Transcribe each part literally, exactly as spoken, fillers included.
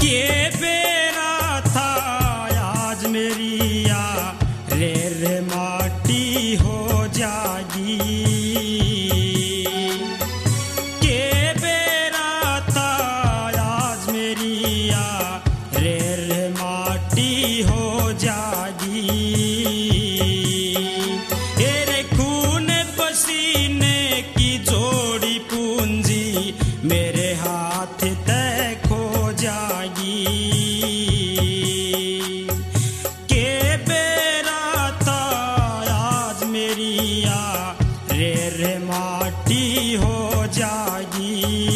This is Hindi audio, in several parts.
ये बेरा था आज मेरी या रे रे माटी हो जागी। ये बेरा था आज मेरी या रे रे माटी हो जागी। तेरे खून पसीने की जोड़ी पूंजी मेरे हाथ तय खो जागी। के बेरा था आज मेरी या रे रे माटी हो जागी।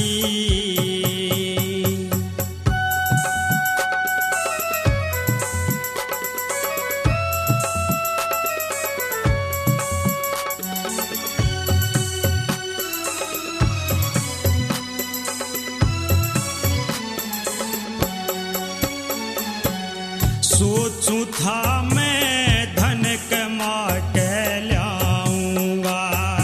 सोचूं था मैं धन कमा के लाऊंगा।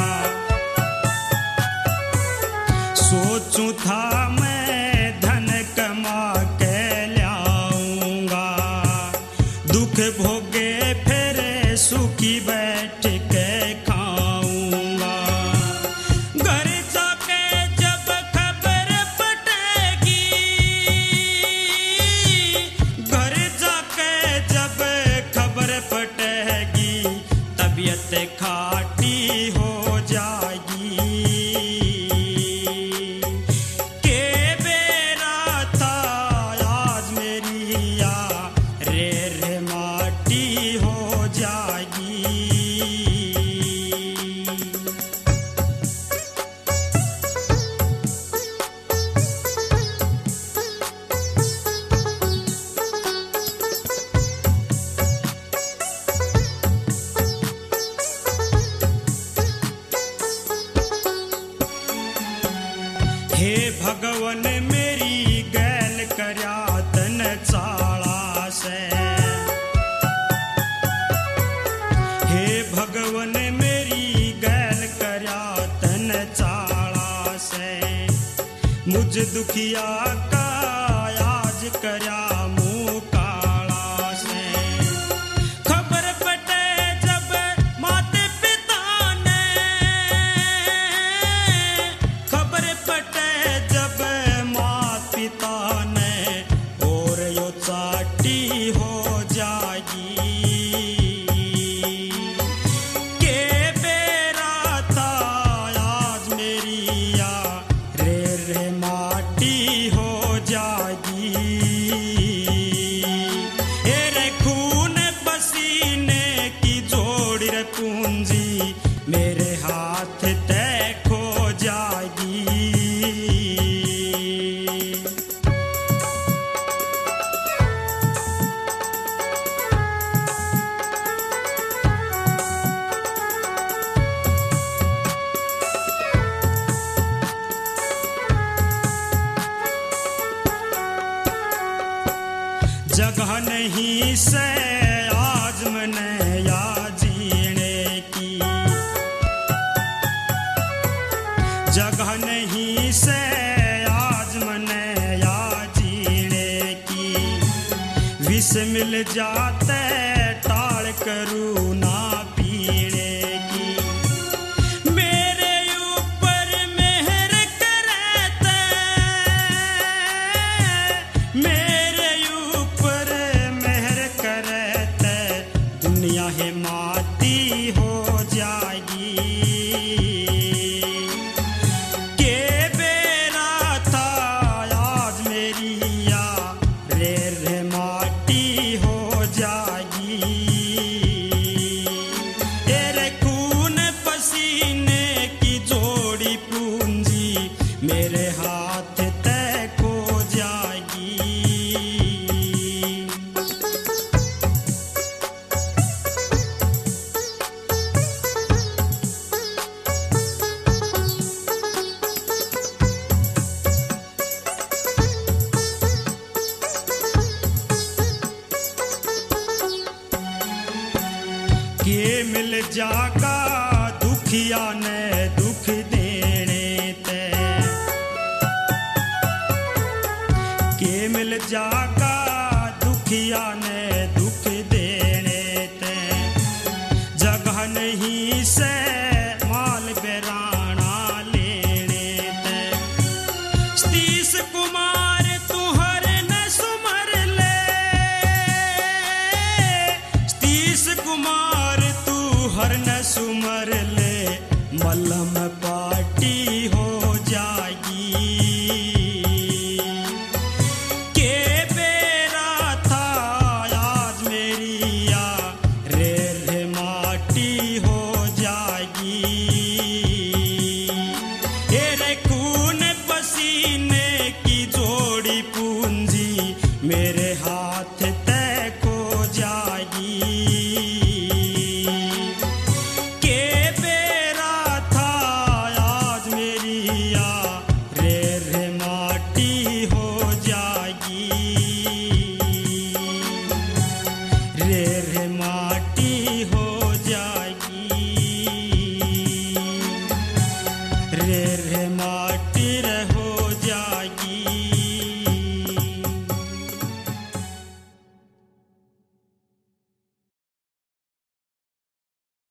सोचूं था मैं धन कमा के लाऊंगा। दुख भोगे फिर सुखी बैठ के खाऊंगा। घर जाके जब खबर पटेगी, घर जाके जब खबर पटेगी, तबीयत खाटी हो जाएगी। के बेरा था आज मेरी या रे रे माटी हो जाएगी। हे भगवन मेरी गैल करया तन चाला से। हे भगवन मेरी गैल करया तन चाला से। मुझ दुखिया का आज करया मुँह काला से। खबर पटे जब माते पिता ने, खबर पटे जब मात पिता ने, और यो चाटी हो जाएगी। के बेरा था आज मेरी या रे रे माटी हो जाएगी। तेरे खून पसीने की जोड़ी रे पूंजी मेरे हाथ तय खो जाएगी। जगह नहीं से आज मने या जीने की, जगह नहीं से आज मने या जीने की। विष मिल जाते टाल करूँ ना पीने की। मेरे ऊपर मेहर करते, मेरे ऊपर मेहर करते, दुनिया है माती हो जाएगी। के बेरा था आज मेरी या रे रे माटी हो जाएगी। तेरे खून पसीने की जोड़ी पूंजी मेरे हाथ तय खो जाएगी। के मिल जागा दुखिया ने दुख देने ते। के मिल जागा दुखिया ने दुख देने ते जगह नहीं से माल बेराना लेने ते सतीश कुमार तू हर न सुमर ले सतीश कुमार तू हर न सुमर